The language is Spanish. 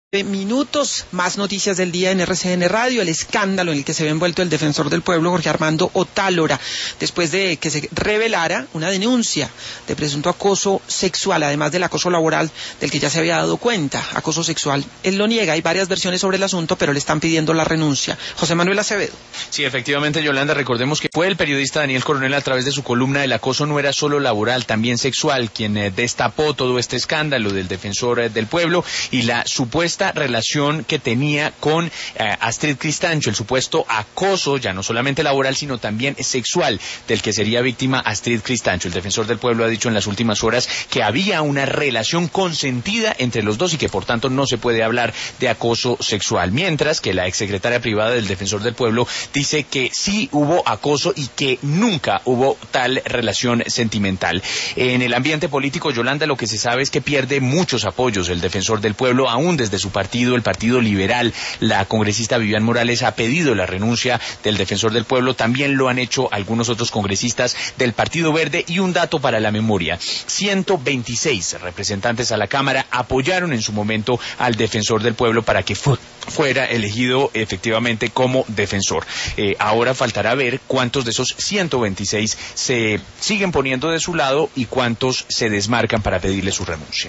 Minutos, más noticias del día en RCN Radio, el escándalo en el que se ve envuelto el defensor del pueblo Jorge Armando Otálora, después de que se revelara una denuncia de presunto acoso sexual, además del acoso laboral del que ya se había dado cuenta, acoso sexual. Él lo niega, hay varias versiones sobre el asunto, pero le están pidiendo la renuncia. José Manuel Acevedo. Sí, efectivamente, Yolanda, recordemos que fue el periodista Daniel Coronel, a través de su columna El acoso no era solo laboral, también sexual, quien destapó todo este escándalo del defensor del pueblo y la supuesta relación que tenía con Astrid Cristancho, el supuesto acoso, ya no solamente laboral, sino también sexual, del que sería víctima Astrid Cristancho. El defensor del pueblo ha dicho en las últimas horas que había una relación consentida entre los dos y que por tanto no se puede hablar de acoso sexual, mientras que la exsecretaria privada del defensor del pueblo dice que sí hubo acoso y que nunca hubo tal relación sentimental. En el ambiente político, Yolanda, lo que se sabe es que pierde muchos apoyos el defensor del pueblo, aún desde su partido, el Partido Liberal. La congresista Vivian Morales ha pedido la renuncia del defensor del pueblo, también lo han hecho algunos otros congresistas del Partido Verde. Y un dato para la memoria: 126 representantes a la Cámara apoyaron en su momento al defensor del pueblo para que fuera elegido efectivamente como defensor. Ahora faltará ver cuántos de esos 126 se siguen poniendo de su lado y cuántos se desmarcan para pedirle su renuncia.